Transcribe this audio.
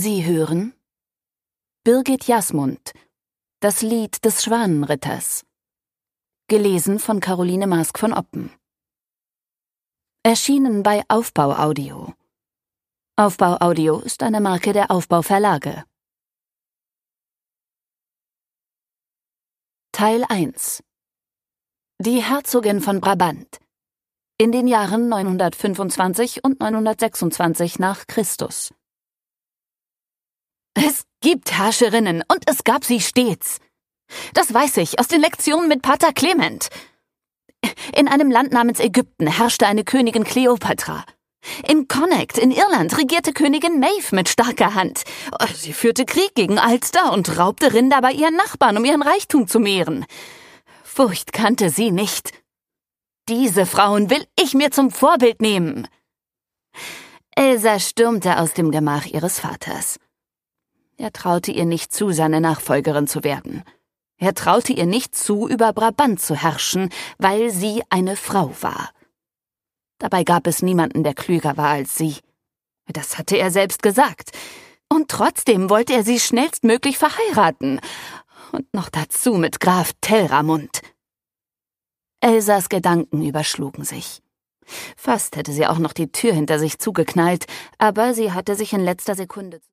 Sie hören Birgit Jasmund, das Lied des Schwanenritters. Gelesen von Caroline Maask von Oppen. Erschienen bei Aufbau Audio. Aufbau Audio ist eine Marke der Aufbau Verlage. Teil 1. Die Herzogin von Brabant. In den Jahren 925 und 926 nach Christus. Es gibt Herrscherinnen und es gab sie stets. Das weiß ich aus den Lektionen mit Pater Clement. In einem Land namens Ägypten herrschte eine Königin Kleopatra. In Connacht in Irland regierte Königin Maeve mit starker Hand. Sie führte Krieg gegen Ulster und raubte Rinder bei ihren Nachbarn, um ihren Reichtum zu mehren. Furcht kannte sie nicht. Diese Frauen will ich mir zum Vorbild nehmen. Elsa stürmte aus dem Gemach ihres Vaters. Er traute ihr nicht zu, seine Nachfolgerin zu werden. Er traute ihr nicht zu, über Brabant zu herrschen, weil sie eine Frau war. Dabei gab es niemanden, der klüger war als sie. Das hatte er selbst gesagt. Und trotzdem wollte er sie schnellstmöglich verheiraten. Und noch dazu mit Graf Telramund. Elsas Gedanken überschlugen sich. Fast hätte sie auch noch die Tür hinter sich zugeknallt, aber sie hatte sich in letzter Sekunde